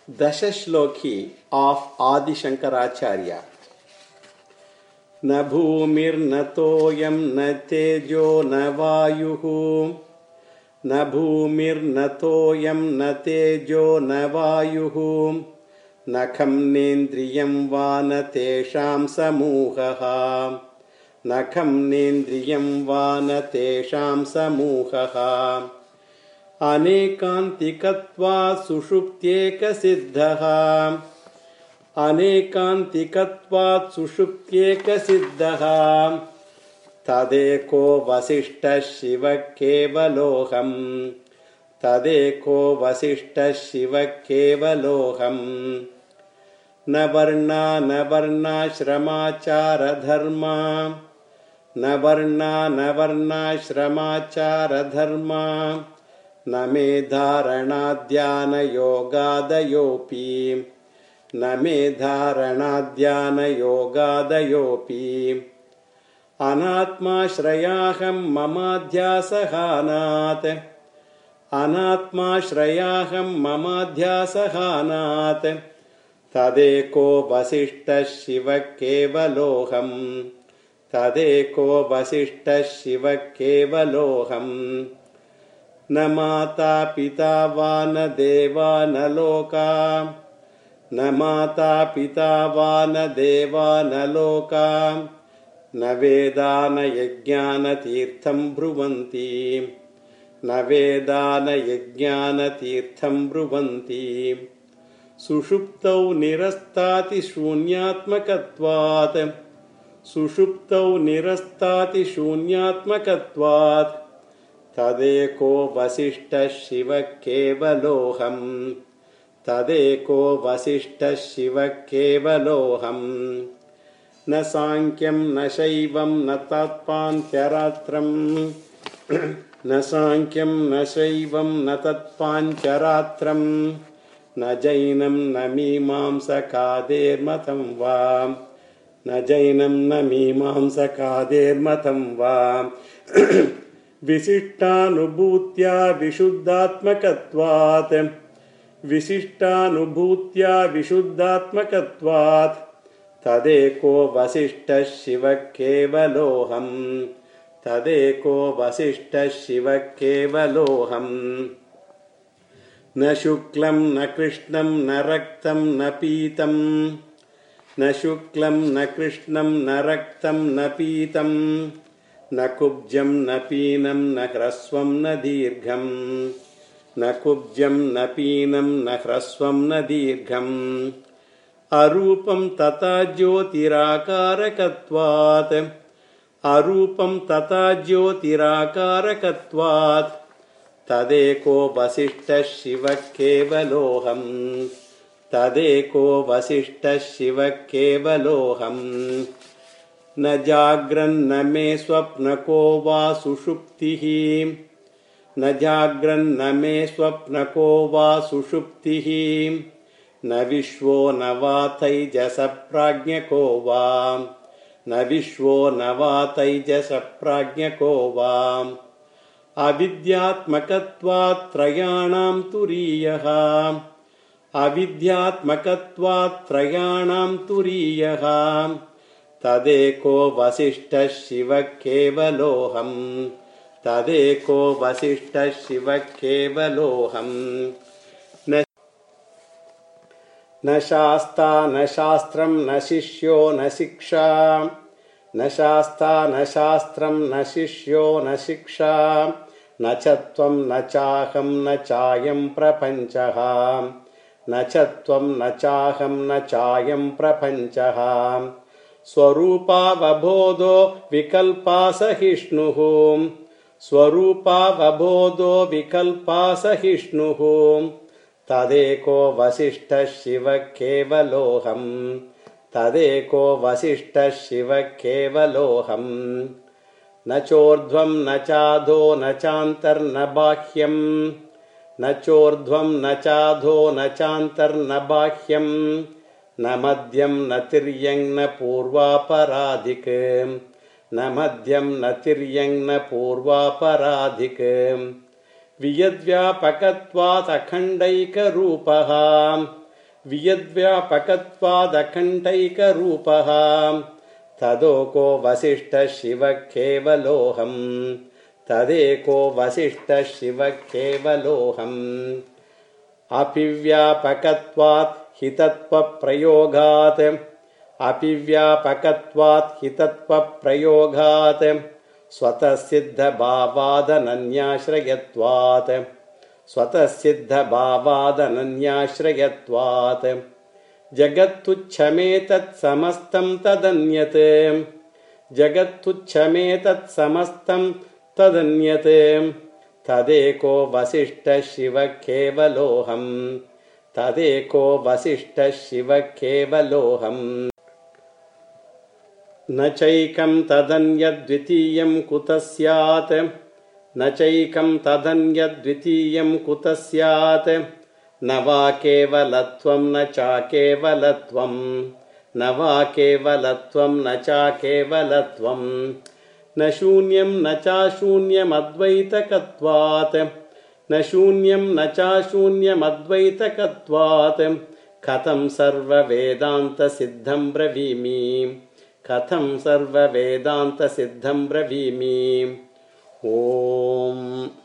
Dashashloki of Adi Shankaracharya. Na bhumir na toyam na tejo na vayuhu. Na bhumir na toyam na tejo na vayuhu. Na kham nendriyam va na tesham samuhaha. Na kham nendriyam va na tesham samuhaha. अनेकान्तिकत्वात् सुषुप्त्येकसिद्धः अनेकान्तिकत्वात् सुषुप्त्येकसिद्धः तदेको वसिष्ठः शिवः केवलोऽहम् तदेको वसिष्ठः शिवः केवलोऽहम् न वर्णा न वर्णाश्रमाचारधर्मा न वर्णा न वर्णाश्रमाचारधर्मा न मे धारणाध्यानयोगादयोऽपि न मे धारणाध्यानयोगादयोऽपि अनात्माश्रयाहं ममाध्यासहानात् अनात्माश्रयाहं ममाध्यासहानात् तदेको वसिष्ठः शिवः केवलोऽहम् तदेको वसिष्ठः शिवः केवलोऽहम् न माता पिता वा न देवा न लोका न माता पिता वा न देवा न लोका न वेदा न यज्ञानतीर्थं ब्रुवन्ति न वेदा न यज्ञानतीर्थं ब्रुवन्ति सुषुप्तौ निरस्ताति शून्यात्मकत्वात् सुषुप्तौ निरस्ताति शून्यात्मकत्वात् तदेको वसिष्ठः शिवः केवलोऽहम् तदेको वसिष्ठः शिवः केवलोऽहम् न सांख्यं न शैवं न तत्पाञ्चरात्रम् न सांख्यं न शैवं न तत्पाञ्चरात्रम् न जैनं न मीमांसकादेर्मतं वा न जैनं न मीमांसकादेर्मतं वा विशिष्टानुभूत्या विशुद्धात्मकत्वात् विशिष्टानुभूत्या विशुद्धात्मकत्वात् तदेको वसिष्ठः शिवः केवलोऽहम् तदेको वसिष्ठः शिवः केवलोऽहम् न शुक्लं न कृष्णं न रक्तं न पीतं न शुक्लं न कृष्णं न रक्तं न पीतं न कुब्जं न पीनं न ह्रस्वं न दीर्घं न कुब्जं न पीनं न ह्रस्वं न दीर्घम् अरूपं तथा ज्योतिराकारकत्वात् अरूपं तथा ज्योतिराकारकत्वात् तदेको वसिष्ठः शिवः केवलोऽहम् तदेको वसिष्ठः शिवः केवलोऽहम् न जाग्रन्न मे स्वप्नको वा सुषुप्तिः न जाग्रन्न मे स्वप्नको वा सुषुप्तिः न विश्वो न वा तैजसप्राज्ञको वा न विश्वो न वा तैजसप्राज्ञको वा अविद्यात्मकत्वात् त्रयाणां तुरीयः अविद्यात्मकत्वात् त्रयाणां तुरीयः तदेको वसिष्ठः शिवः केवलोऽहम् तदेको वसिष्ठः शिवः केवलोऽहम् न शास्ता न शास्त्रं न शिष्यो न शिक्षा न शास्ता न शास्त्रं न शिष्यो न शिक्षा न च त्वं न चाहं न चायं प्रपञ्चः न च त्वं न चाहं न चायं प्रपञ्चः स्वरूपावबोधो विकल्पासहिष्णुः स्वरूपावबोधो विकल्पासहिष्णुः तदेको वसिष्ठः शिवः केवलोऽहम् तदेको वसिष्ठः शिवः केवलोऽहम् न चोर्ध्वं न चाधो न चान्तर्न बाह्यं न चोर्ध्वं न चाधो न चान्तर्न बाह्यं न मध्यं न तिर्यं न पूर्वापराधिक न मध्यं न तिर्यं न पूर्वापराधिक वियद्व्यापकत्वात् अखण्डैकरूपः वियद्व्यापकत्वादखण्डैकरूपः तदोको वसिष्ठः शिवः केवलोऽहम् तदेको वसिष्ठः शिवः केवलोऽहम् अपिव्यापकत्वात् हितत्वप्रयोगात् स्वतःसिद्धभावादनन्याश्रयत्वात् जगत्तुच्छमेतत् समस्तं तदन्यत् तदेको वसिष्ठः शिवः केवलोऽहम् तदेको वसिष्ठः शिवः केवलोऽहम् न चैकं तदन्यद्वितीयं कुतः स्यात् न चैकं तदन्यद्वितीयं कुतः स्यात् न वा केवलत्वं न चाकेवलत्वं न वा केवलत्वं न चाकेवलत्वं न शून्यं न चाशून्यमद्वैतकत्वात् न शून्यं न चाशून्यमद्वैतकत्वात् कथं सर्ववेदान्तसिद्धं ब्रवीमि कथं सर्ववेदान्तसिद्धं ब्रवीमि। ॐ